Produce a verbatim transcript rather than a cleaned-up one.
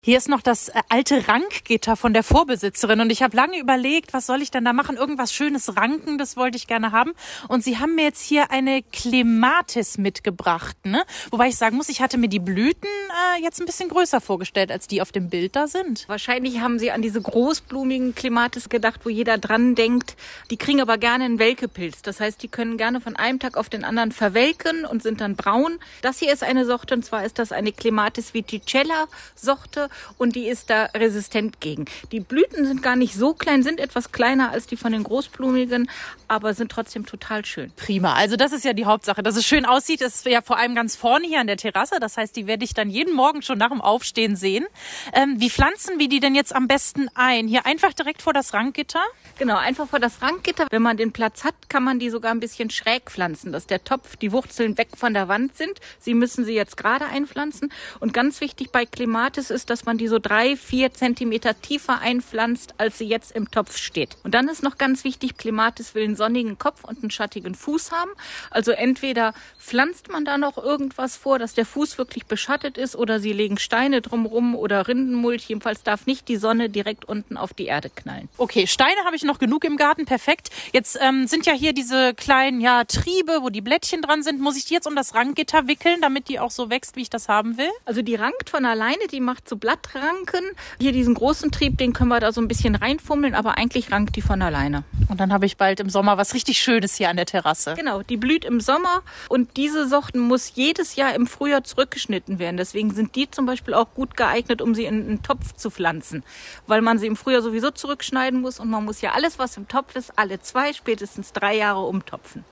Hier ist noch das äh, alte Rankgitter von der Vorbesitzerin und ich habe lange überlegt, was soll ich denn da machen? Irgendwas Schönes ranken, das wollte ich gerne haben. Und sie haben mir jetzt hier eine Clematis mitgebracht, ne? Wobei ich sagen muss, ich hatte mir die Blüten äh, jetzt ein bisschen größer vorgestellt, als die auf dem Bild da sind. Wahrscheinlich haben sie an diese großblumigen Clematis gedacht, wo jeder dran denkt. Die kriegen aber gerne einen Welkepilz. Das heißt, die können gerne von einem Tag auf den anderen verwelken und sind dann braun. Das hier ist eine Sorte, und zwar ist das eine Clematis viticella Sorte. Und die ist da resistent gegen. Die Blüten sind gar nicht so klein, sind etwas kleiner als die von den großblumigen, aber sind trotzdem total schön. Prima, also das ist ja die Hauptsache, dass es schön aussieht. Das ist ja vor allem ganz vorne hier an der Terrasse. Das heißt, die werde ich dann jeden Morgen schon nach dem Aufstehen sehen. Ähm, wie pflanzen wir die denn jetzt am besten ein? Hier einfach direkt vor das Rankgitter? Genau, einfach vor das Rankgitter. Wenn man den Platz hat, kann man die sogar ein bisschen schräg pflanzen, dass der Topf, die Wurzeln weg von der Wand sind. Sie müssen sie jetzt gerade einpflanzen. Und ganz wichtig bei Clematis ist, dass man die so drei, vier Zentimeter tiefer einpflanzt, als sie jetzt im Topf steht. Und dann ist noch ganz wichtig, Clematis will einen sonnigen Kopf und einen schattigen Fuß haben. Also entweder pflanzt man da noch irgendwas vor, dass der Fuß wirklich beschattet ist, oder sie legen Steine drumherum oder Rindenmulch. Jedenfalls darf nicht die Sonne direkt unten auf die Erde knallen. Okay, Steine habe ich noch genug im Garten, perfekt. Jetzt ähm, sind ja hier diese kleinen ja, Triebe, wo die Blättchen dran sind. Muss ich die jetzt um das Rankgitter wickeln, damit die auch so wächst, wie ich das haben will? Also die rankt von alleine, die macht so Blattranken. Hier diesen großen Trieb, den können wir da so ein bisschen reinfummeln, aber eigentlich rankt die von alleine. Und dann habe ich bald im Sommer was richtig Schönes hier an der Terrasse. Genau, die blüht im Sommer und diese Sorten muss jedes Jahr im Frühjahr zurückgeschnitten werden. Deswegen sind die zum Beispiel auch gut geeignet, um sie in einen Topf zu pflanzen, weil man sie im Frühjahr sowieso zurückschneiden muss und man muss ja alles, was im Topf ist, alle zwei, spätestens drei Jahre umtopfen.